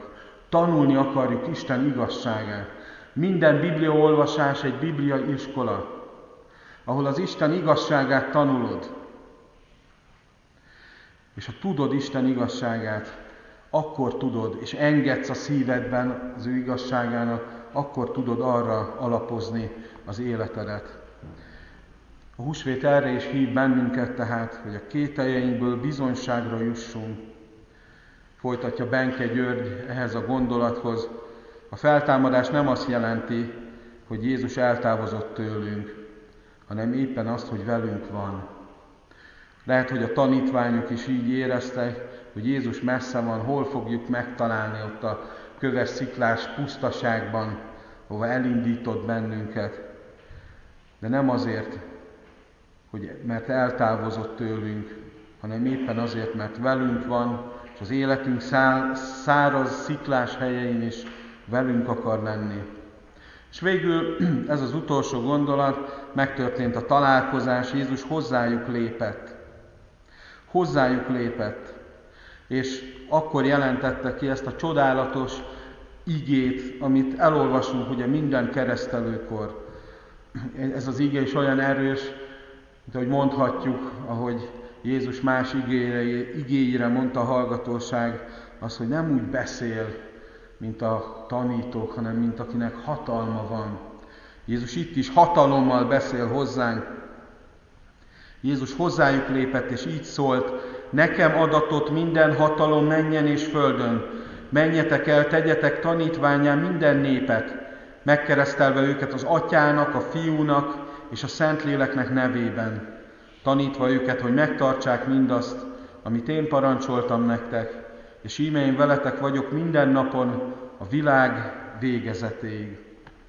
Tanulni akarjuk Isten igazságát. Minden bibliaolvasás egy bibliai iskola, ahol az Isten igazságát tanulod. És ha tudod Isten igazságát, akkor tudod, és engedsz a szívedben az ő igazságának, akkor tudod arra alapozni az életedet. A húsvét erre is hív bennünket tehát, hogy a kételjeinkből bizonyságra jussunk. Folytatja Benke György ehhez a gondolathoz. A feltámadás nem azt jelenti, hogy Jézus eltávozott tőlünk, hanem éppen azt, hogy velünk van. Lehet, hogy a tanítványok is így éreztek, hogy Jézus messze van, hol fogjuk megtalálni ott a köves sziklás pusztaságban, hova elindított bennünket. De nem azért, hogy mert eltávozott tőlünk, hanem éppen azért, mert velünk van, és az életünk száraz, sziklás helyein is velünk akar lenni. És végül ez az utolsó gondolat, megtörtént a találkozás, Jézus hozzájuk lépett. Hozzájuk lépett, és akkor jelentette ki ezt a csodálatos igét, amit elolvasunk ugye minden keresztelőkor. Ez az ige is olyan erős, mint ahogy mondhatjuk, ahogy Jézus más igéire mondta a hallgatóság, az, hogy nem úgy beszél, mint a tanítók, hanem mint akinek hatalma van. Jézus itt is hatalommal beszél hozzánk. Jézus hozzájuk lépett, és így szólt: nekem adatott minden hatalom mennyen és földön. Menjetek el, tegyetek tanítvánnyá minden népet, megkeresztelve őket az Atyának, a Fiúnak és a Szentléleknek nevében, tanítva őket, hogy megtartsák mindazt, amit én parancsoltam nektek, és íme én veletek vagyok minden napon a világ végezetéig.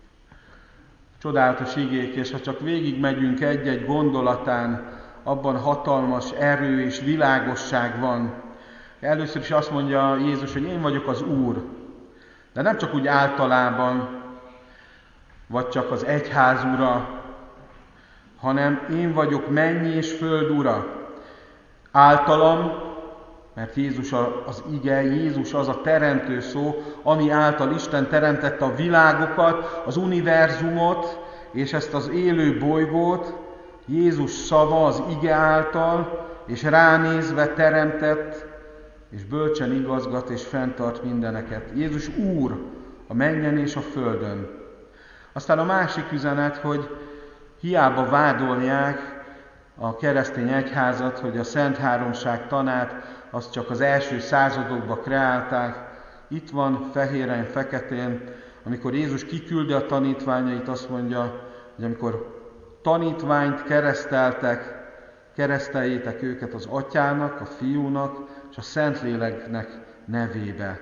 Csodálatos igék, és ha csak végig megyünk egy-egy gondolatán, abban hatalmas erő és világosság van. Először is azt mondja Jézus, hogy én vagyok az Úr. De nem csak úgy általában, vagy csak az egyház ura, hanem én vagyok mennyi és föld ura. Általam, mert Jézus az ige, Jézus az a teremtő szó, ami által Isten teremtette a világokat, az univerzumot, és ezt az élő bolygót, Jézus szava az ige által, és ránézve teremtett, és bölcsen igazgat és fenntart mindeneket. Jézus Úr a mennyen és a földön. Aztán a másik üzenet, hogy hiába vádolják a keresztény egyházat, hogy a Szent Háromság tanát azt csak az első századokban kreálták. Itt van fehéren, feketén, amikor Jézus kiküldi a tanítványait, azt mondja, hogy amikor tanítványt kereszteltek, kereszteljétek őket az Atyának, a Fiúnak és a Szentléleknek nevébe.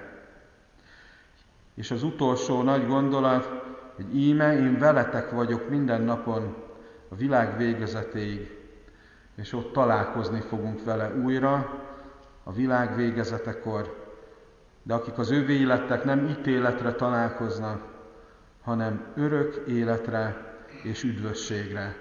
És az utolsó nagy gondolat, hogy íme én veletek vagyok minden napon a világ végezetéig, és ott találkozni fogunk vele újra a világ végezetekor. De akik az ővé lettek, nem ítéletre találkoznak, hanem örök életre és üdvösségre.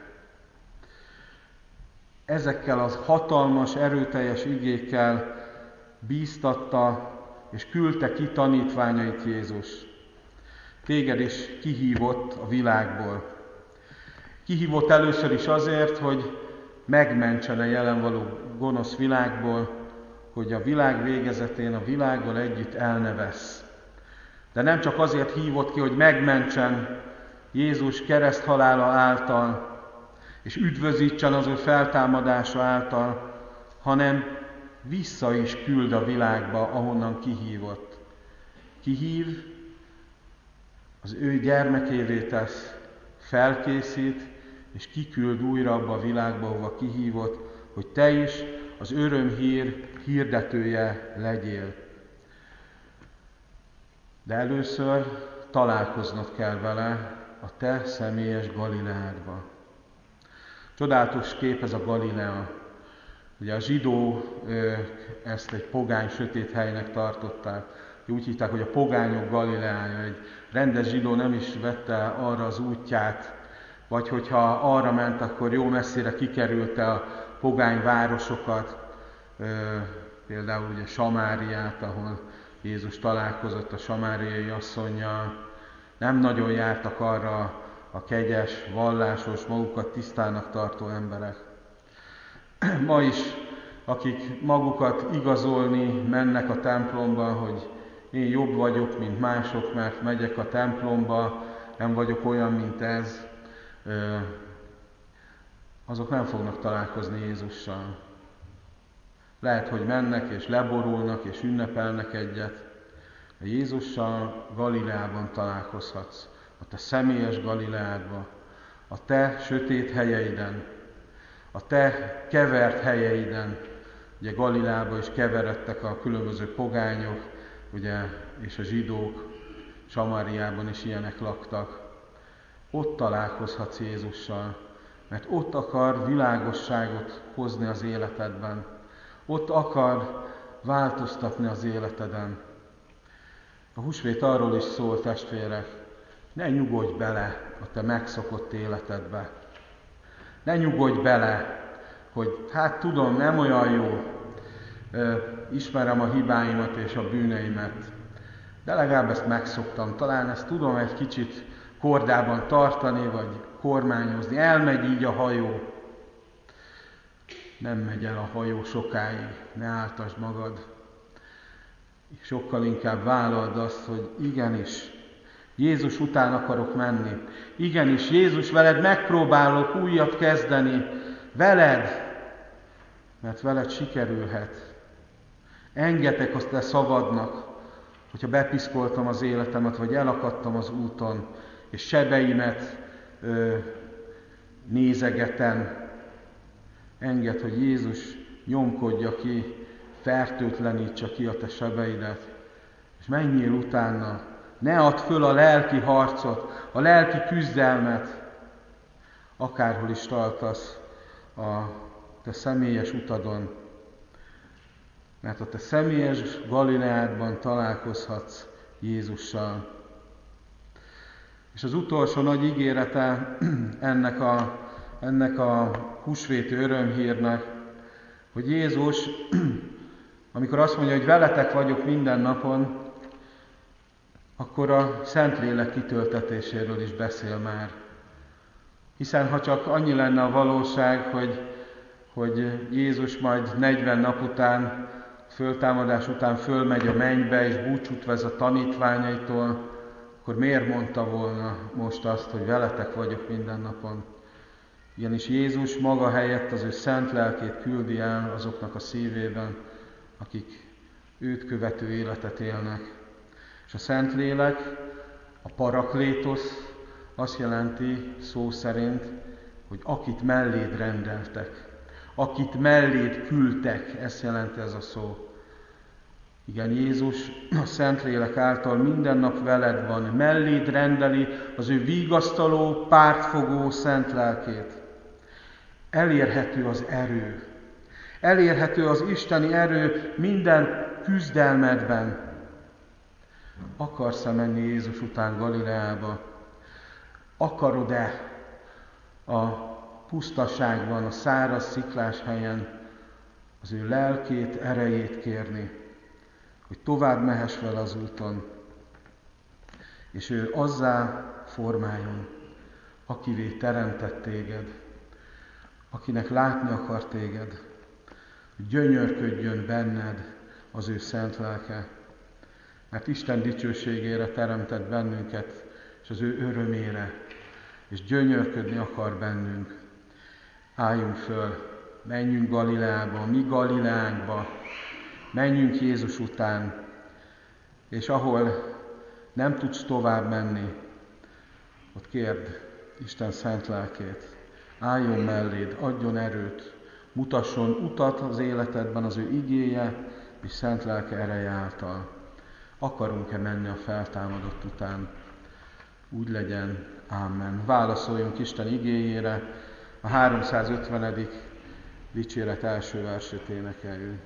Ezekkel az hatalmas, erőteljes igékkel bíztatta és küldte ki tanítványait Jézus. Téged is kihívott a világból. Kihívott először is azért, hogy megmentsen a jelen való gonosz világból, hogy a világ végezetén a világgal együtt elnevesz. De nem csak azért hívott ki, hogy megmentsen Jézus kereszthalála által, és üdvözítsen az ő feltámadása által, hanem vissza is küld a világba, ahonnan kihívott. Kihív, az ő gyermekévé tesz, felkészít, és kiküld újra abba a világba, ahova kihívott, hogy te is az örömhír hirdetője legyél. De először találkoznod kell vele a te személyes Galileádba. Csodálatos kép ez a Galilea. Ugye a zsidó ezt egy pogány, sötét helynek tartották. Úgy hívták, hogy a pogányok Galileája. Egy rendes zsidó nem is vette arra az útját, vagy hogyha arra ment, akkor jó messzire kikerülte a pogány városokat, például ugye Samáriát, ahol Jézus találkozott a samáriai asszonnyal. Nem nagyon jártak arra a kegyes, vallásos, magukat tisztának tartó emberek. Ma is, akik magukat igazolni mennek a templomba, hogy én jobb vagyok, mint mások, mert megyek a templomba, nem vagyok olyan, mint ez, azok nem fognak találkozni Jézussal. Lehet, hogy mennek és leborulnak és ünnepelnek egyet, de Jézussal Galileában találkozhatsz, a te személyes Galileádban, a te sötét helyeiden, a te kevert helyeiden. Ugye Galileában is keveredtek a különböző pogányok, ugye, és a zsidók, Samáriában is ilyenek laktak. Ott találkozhatsz Jézussal, mert ott akar világosságot hozni az életedben. Ott akar változtatni az életeden. A húsvét arról is szól, testvérek, ne nyugodj bele a te megszokott életedbe. Ne nyugodj bele, hogy hát tudom, nem olyan jó, ismerem a hibáimat és a bűneimet, de legalább ezt megszoktam, talán ezt tudom egy kicsit kordában tartani, vagy kormányozni. Elmegy így a hajó. Nem megy el a hajó sokáig, ne áltasd magad. Sokkal inkább vállald azt, hogy igenis, Jézus után akarok menni. Igenis, Jézus, veled megpróbálok újat kezdeni. Veled, mert veled sikerülhet. Engedek azt te szabadnak, hogyha bepiszkoltam az életemet, vagy elakadtam az úton, és sebeimet ö, nézegetem. Engedd, hogy Jézus nyomkodja ki, fertőtlenítse ki a te sebeidet, és menjél utána. Ne add föl a lelki harcot, a lelki küzdelmet, akárhol is tartasz a te személyes utadon, mert a te személyes Galileádban találkozhatsz Jézussal. És az utolsó nagy ígérete ennek a, ennek a húsvéti örömhírnek, hogy Jézus, amikor azt mondja, hogy veletek vagyok minden napon, akkor a Szentlélek kitöltetéséről is beszél már. Hiszen ha csak annyi lenne a valóság, hogy, hogy Jézus majd negyven nap után, föltámadás után fölmegy a mennybe, és búcsút vesz a tanítványaitól, akkor miért mondta volna most azt, hogy veletek vagyok minden napon? Igenis Jézus maga helyett az ő szent lelkét küldi el azoknak a szívében, akik őt követő életet élnek. És a Szentlélek, a paraklétosz azt jelenti szó szerint, hogy akit melléd rendeltek, akit melléd küldtek, ezt jelenti ez a szó. Igen, Jézus a Szentlélek által minden nap veled van, melléd rendeli az ő vigasztaló, pártfogó szent lelkét. Elérhető az erő, elérhető az isteni erő minden küzdelmedben. Akarsz-e menni Jézus után Galileába? Akarod-e a pusztaságban, a száraz, sziklás helyen az ő lelkét, erejét kérni, hogy tovább mehess vele az úton, és ő azzá formáljon, akivé teremtett téged, akinek látni akar téged, hogy gyönyörködjön benned az ő szent lelke, mert Isten dicsőségére teremtett bennünket, és az ő örömére, és gyönyörködni akar bennünk. Álljunk föl, menjünk Galileába, mi Galileánkba, menjünk Jézus után, és ahol nem tudsz tovább menni, ott kérd Isten szent lelkét, álljon melléd, adjon erőt, mutasson utat az életedben az ő igéje és szent lelke ereje által. Akarunk-e menni a feltámadott után? Úgy legyen. Ámen. Válaszoljunk Isten igéjére, a háromszázötvenedik dicséret első versét énekeljük.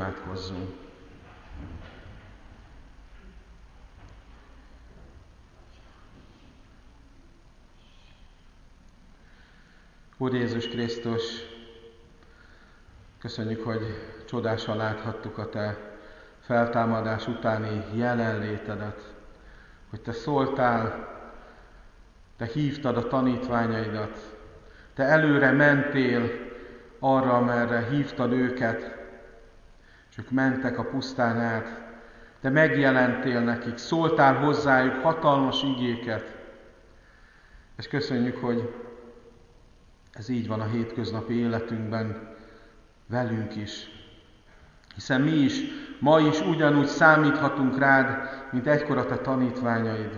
imádkozzunk. Úr Jézus Krisztus, köszönjük, hogy csodásan láthattuk a Te feltámadás utáni jelenlétedet, hogy Te szóltál, Te hívtad a tanítványaidat, Te előre mentél arra, amerre hívtad őket, és ők mentek a pusztán át. Te megjelentél nekik, szóltál hozzájuk hatalmas igéket, és köszönjük, hogy ez így van a hétköznapi életünkben velünk is. Hiszen mi is, ma is ugyanúgy számíthatunk rád, mint egykor a Te tanítványaid.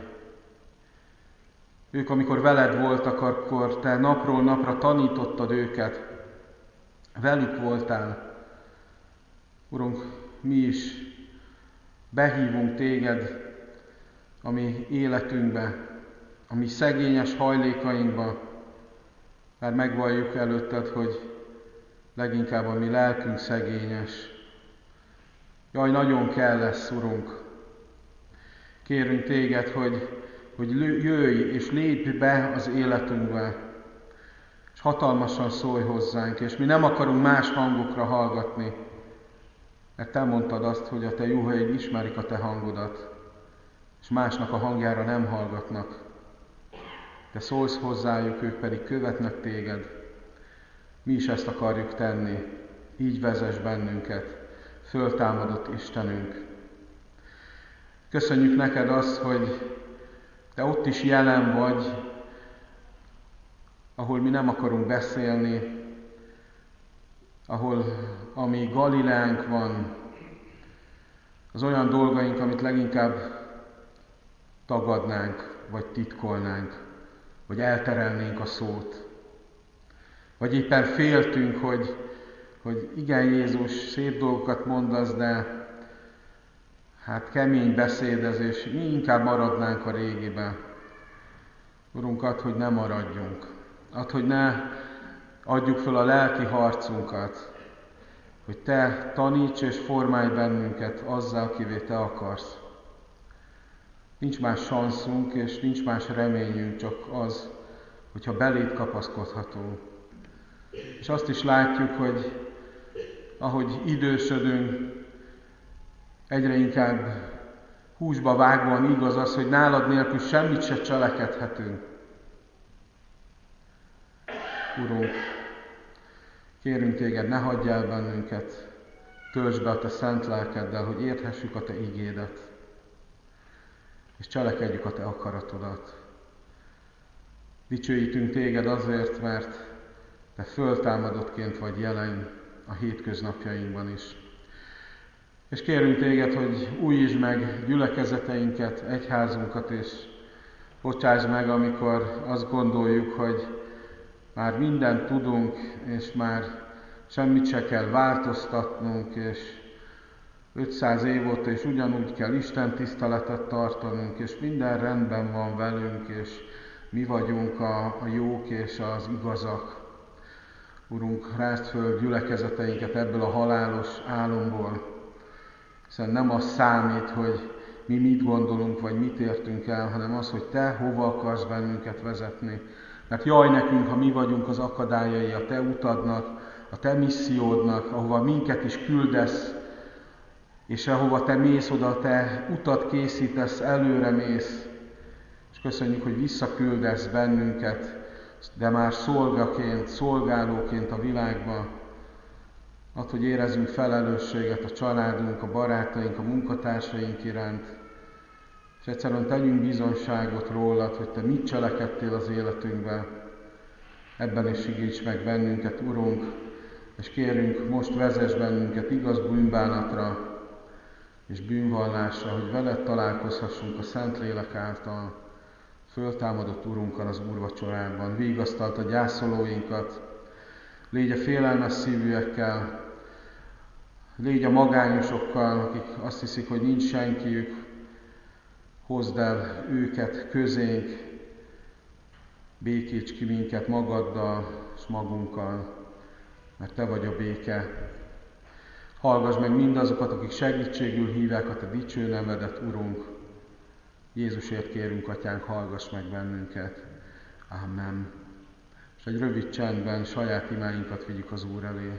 Ők, amikor veled voltak, akkor Te napról napra tanítottad őket, velük voltál. Urunk, mi is behívunk Téged a mi életünkbe, a mi szegényes hajlékainkba, mert megvalljuk előtted, hogy leginkább a mi lelkünk szegényes. Jaj, nagyon kell lesz, Urunk. Kérünk Téged, hogy, hogy jöjj és lépj be az életünkbe, és hatalmasan szólj hozzánk, és mi nem akarunk más hangokra hallgatni, mert Te mondtad azt, hogy a Te juhaid ismerik a Te hangodat, és másnak a hangjára nem hallgatnak. Te szólsz hozzájuk, ők pedig követnek Téged. Mi is ezt akarjuk tenni. Így vezess bennünket, föltámadott Istenünk. Köszönjük neked azt, hogy Te ott is jelen vagy, ahol mi nem akarunk beszélni, ahol ami Galileánk van, az olyan dolgaink, amit leginkább tagadnánk, vagy titkolnánk, vagy elterelnénk a szót. Vagy éppen féltünk, hogy, hogy igen, Jézus, szép dolgokat mondasz, de hát kemény beszédez, és mi inkább maradnánk a régibe. Urunk, add, hogy ne maradjunk. Add, hogy ne adjuk fel a lelki harcunkat, hogy Te taníts és formálj bennünket azzal, akivé Te akarsz. Nincs más sanszunk, és nincs más reményünk, csak az, hogyha beléd kapaszkodhatunk. És azt is látjuk, hogy ahogy idősödünk, egyre inkább húsba vágóan igaz az, hogy nálad nélkül semmit se cselekedhetünk. Urunk, kérünk Téged, ne hagyj el bennünket, töltsd be a Te szent lelkeddel, hogy érthessük a Te igédet, és cselekedjük a Te akaratodat. Dicsőítünk Téged azért, mert Te föltámadottként vagy jelen a hétköznapjainkban is. És kérünk Téged, hogy újítsd meg gyülekezeteinket, egyházunkat, és bocsásd meg, amikor azt gondoljuk, hogy már mindent tudunk, és már semmit se kell változtatnunk, és ötszáz év óta is ugyanúgy kell Isten tiszteletet tartanunk, és minden rendben van velünk, és mi vagyunk a, a jók és az igazak. Urunk, rázd föl gyülekezeteinket ebből a halálos álomból, hiszen nem az számít, hogy mi mit gondolunk, vagy mit értünk el, hanem az, hogy Te hova akarsz bennünket vezetni. Mert jaj nekünk, ha mi vagyunk az akadályai a Te utadnak, a Te missziódnak, ahova minket is küldesz, és ahova Te mész, oda Te utat készítesz, előre mész. És köszönjük, hogy visszaküldesz bennünket, de már szolgaként, szolgálóként a világba. Add, hogy érezzünk felelősséget a családunk, a barátaink, a munkatársaink iránt, és egyszerűen tegyünk bizonyságot rólad, hogy Te mit cselekedtél az életünkben. Ebben is segíts meg bennünket, Urunk, és kérünk, most vezess bennünket igaz bűnbánatra és bűnvallásra, hogy veled találkozhassunk a Szentlélek által, föltámadott Urunkkal az úrvacsorában. Vigasztalt a gyászolóinkat, légy a félelmes szívűekkel, légy a magányosokkal, akik azt hiszik, hogy nincs senkiük, hozd el őket közénk, békíts ki minket magaddal és magunkkal, mert Te vagy a béke. Hallgass meg mindazokat, akik segítségül hívják a Te dicső nevedet, Urunk. Jézusért kérünk, Atyánk, hallgass meg bennünket. Amen. És egy rövid csendben saját imáinkat vigyük az Úr elé.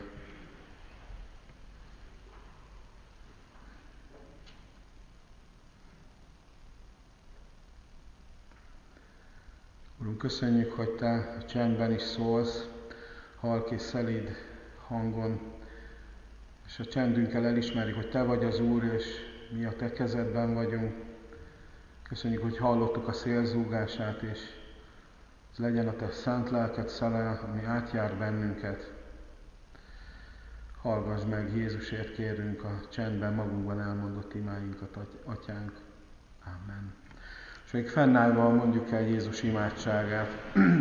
Urunk, köszönjük, hogy Te a csendben is szólsz, halk és szelíd hangon, és a csendünkkel elismerjük, hogy Te vagy az Úr, és mi a Te kezedben vagyunk. Köszönjük, hogy hallottuk a szél zúgását, és ez legyen a Te szent lelked szele, ami átjár bennünket. Hallgass meg, Jézusért kérünk a csendben magunkban elmondott imáinkat, Atyánk. Amen. És még fennállva mondjuk el Jézus imádságát.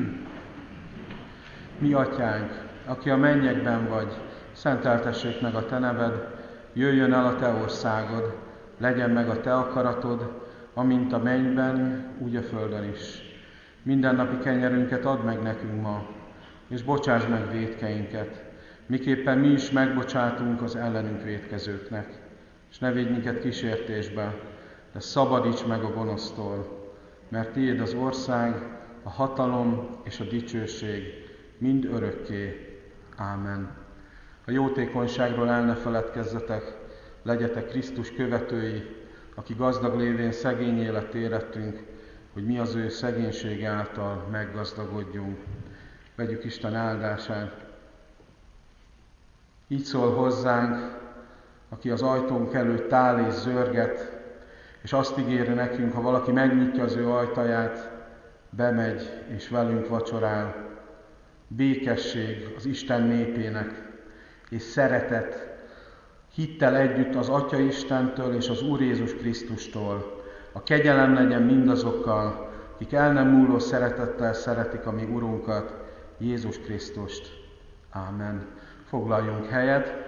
Mi, Atyánk, aki a mennyekben vagy, szenteltessék meg a Te neved, jöjjön el a Te országod, legyen meg a Te akaratod, amint a mennyben, úgy a földön is. Mindennapi kenyerünket add meg nekünk ma, és bocsáss meg vétkeinket, miképpen mi is megbocsátunk az ellenünk vétkezőknek. És ne védj minket kísértésbe, de szabadíts meg a gonosztól, mert Tiéd az ország, a hatalom és a dicsőség mind örökké. Ámen. A jótékonyságról el ne feledkezzetek, legyetek Krisztus követői, aki gazdag lévén szegény élet érettünk, hogy mi az ő szegénység által meggazdagodjunk. Vegyük Isten áldását. Így szól hozzánk, aki az ajtónk előtt áll és zörget, és azt ígéri nekünk, ha valaki megnyitja az ő ajtaját, bemegy és velünk vacsorál. Békesség az Isten népének, és szeretet, hittel együtt az Atya Istentől és az Úr Jézus Krisztustól. A kegyelem legyen mindazokkal, akik el nem múló szeretettel szeretik a mi Urunkat, Jézus Krisztust. Ámen. Foglaljunk helyet.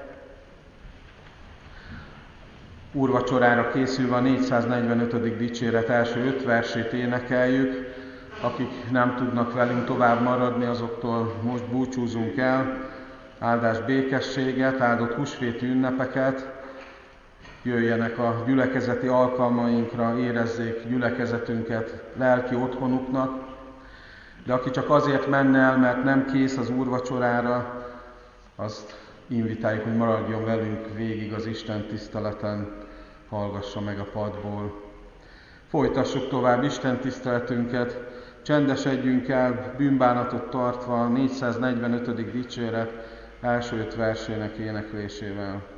Úrvacsorára készülve a négyszáznegyvenötödik dicséret első öt versét énekeljük. Akik nem tudnak velünk tovább maradni, azoktól most búcsúzunk el. Áldás békességet, áldott húsvéti ünnepeket, jöjjenek a gyülekezeti alkalmainkra, érezzék gyülekezetünket lelki otthonuknak, de aki csak azért menne el, mert nem kész az úrvacsorára, azt invitáljuk, hogy maradjon velünk végig az Isten tiszteleten, hallgassa meg a padból. Folytassuk tovább Isten tiszteletünket, csendesedjünk el, bűnbánatot tartva a négyszáznegyvenötödik dicséret első öt versének éneklésével.